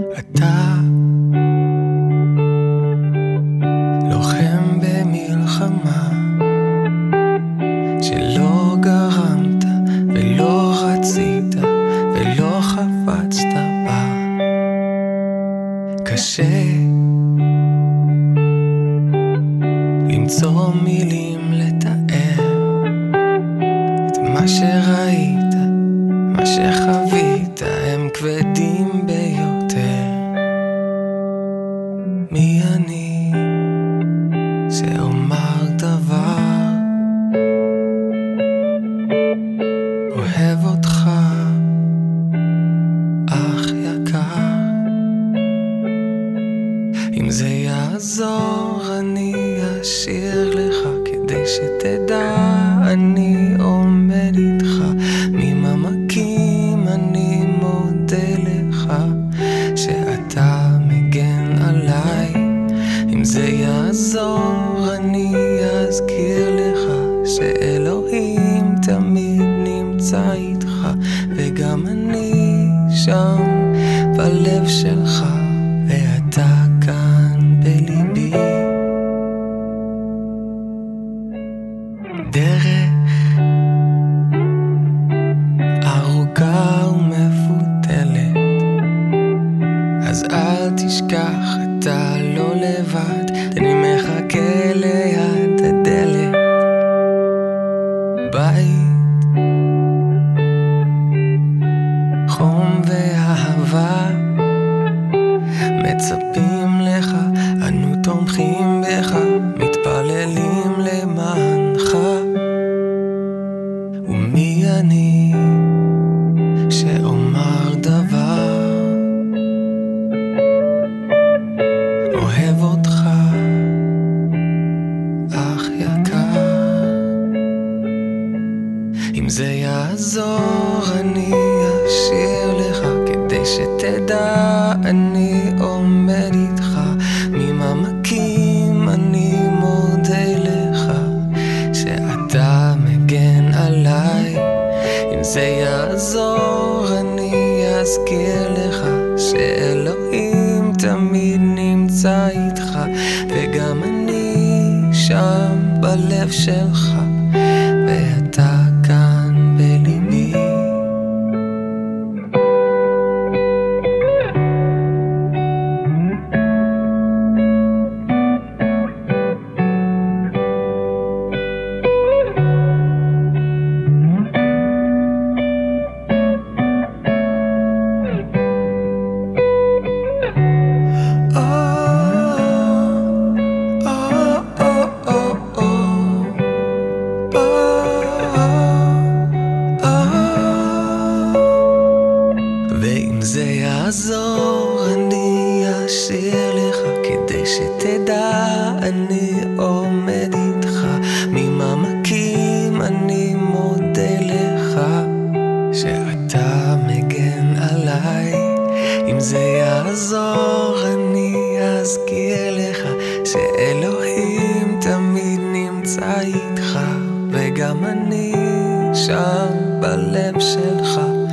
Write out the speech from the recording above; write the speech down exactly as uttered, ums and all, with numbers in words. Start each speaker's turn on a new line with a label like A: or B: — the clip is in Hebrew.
A: אתה לוחם במלחמה שלא גרמת ולא רצית ולא חפצת בה. קשה למצוא מילים לתאר את מה שראית, מה שחווית, הם כבדים ביותר. מי אני שאומר דבר? אוהב אותך אח יקר, אם זה יעזור אני אשיר לך כדי שתדע אני עומד איתך ממעמקים. אני מודה לך שאתה מגן עליי, אם זה יעזור אני אזכיר לך שאלוהים תמיד נמצא איתך, וגם אני שם בלב שלך ואתה כאן בליבי. דרך ארוכה ומפותלת, אז אל תשכח אתה לא לבד, אני מחכה ליד הדלת. בית חום ואהבה מצפים לך, אנו תומכים בך, מתפללים למענך. ומי אני שאומר דבר? אוהב אותך אח יקר, אם זה יעזור אני אשיר לך כדי שתדע אני עומד איתך ממעמקים. אני מודה לך שאתה מגן עליי, אם זה יעזור אני אזכיר לך שאלוהים תמיד נמצא איתך, וגם אני שם בלב שלך ואתה כאן בליבי. ואם זה יעזור אני אשיר לך כדי שתדע אני עומד איתך ממעמקים. אני מודה לך שאתה מגן עליי, אם זה יעזור אני אזכיר לך שאלוהים תמיד נמצא איתך, וגם אני שם בלב שלך